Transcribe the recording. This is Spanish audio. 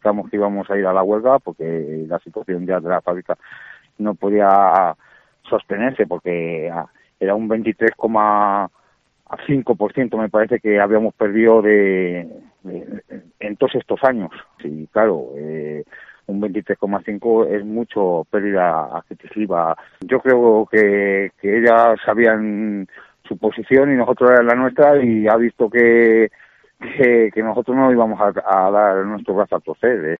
comunicamos que íbamos a ir a la huelga porque la situación ya de la fábrica no podía sostenerse porque era un 23,5% me parece que habíamos perdido en todos estos años. Sí, claro, un 23,5 es mucho pérdida adquisitiva. Yo creo que ellas sabían su posición y nosotros era la nuestra, y ha visto que nosotros no íbamos a dar nuestro brazo a torcer.